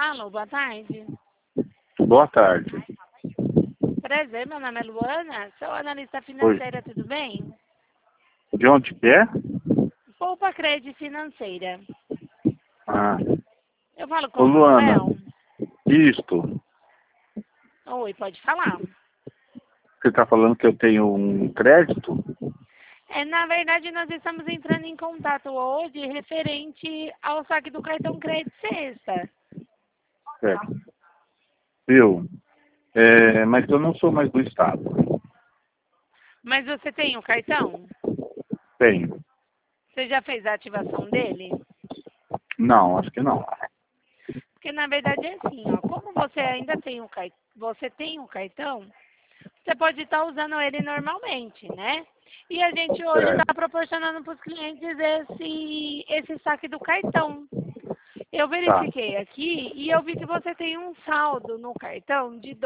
Alô, boa tarde. Boa tarde. Prazer, meu nome é Luana, sou analista financeira, tudo bem? De onde que é? Poupa Crédito Financeira. Ah, Eu falo com ô o Luana, Manuel? isto. Oi, pode falar. Você está falando que eu tenho um crédito? Na verdade, nós estamos entrando em contato hoje referente ao saque do cartão crédito sexta. Certo. Viu? Mas eu não sou mais do Estado. Mas você tem o cartão? Tenho. Você já fez a ativação dele? Não, acho que não. Porque na verdade é assim, ó, como você ainda tem você tem o cartão, você pode estar usando ele normalmente, né? E a gente hoje está Certo. proporcionando para os clientes esse saque do cartão. Eu Tá. verifiquei aqui e eu vi que você tem um saldo no cartão de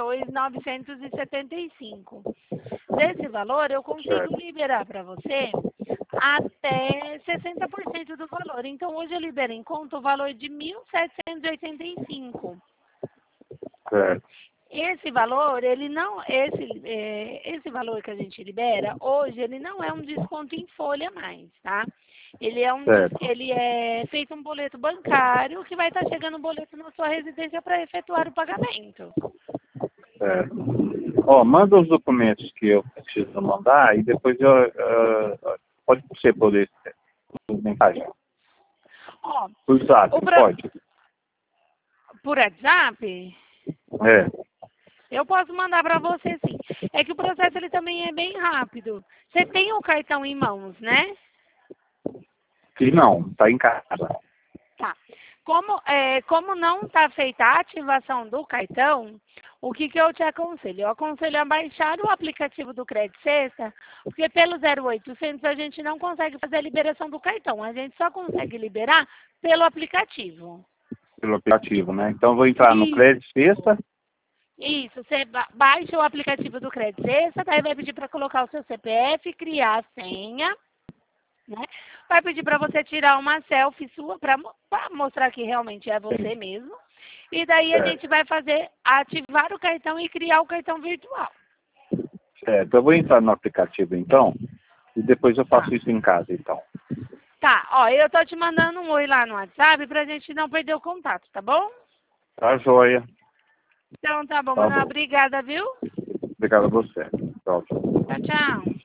2.975. Desse valor, eu consigo Certo. liberar para você até 60% do valor. Então, hoje eu libero em conta o valor de 1.785. Certo. Esse valor, ele não, esse valor que a gente libera hoje, ele não é um desconto em folha mais, tá? Certo. Ele é feito um boleto bancário que vai estar chegando um boleto na sua residência para efetuar o pagamento. Certo. Ó, manda os documentos que eu preciso mandar e depois pode você poder mensagem. Ó, Por zap, o pro- pode? por WhatsApp, É. eu posso mandar para você sim. É que o processo ele também é bem rápido. Você tem o cartão em mãos, né? Que não, tá em casa. Tá. Como não está feita a ativação do cartão, o que eu te aconselho? Eu aconselho a baixar o aplicativo do Crédito Sexta, porque pelo 0800 a gente não consegue fazer a liberação do cartão. A gente só consegue liberar pelo aplicativo. Pelo aplicativo, né? Então eu vou entrar no Isso. Crédito Sexta. Isso, você baixa o aplicativo do Crédito Sexta, daí vai pedir para colocar o seu CPF, criar a senha, né? Vai pedir para você tirar uma selfie sua para mostrar que realmente é você mesmo. E daí a gente vai ativar o cartão e criar o cartão virtual. Certo, eu vou entrar no aplicativo então e depois eu Tá. faço isso em casa então. Tá, ó, eu tô te mandando um oi lá no WhatsApp pra gente não perder o contato, tá bom? Tá joia. Então tá bom, Tá Manuel, bom. obrigada, viu? Obrigado a você. Tchau. Tchau, tchau.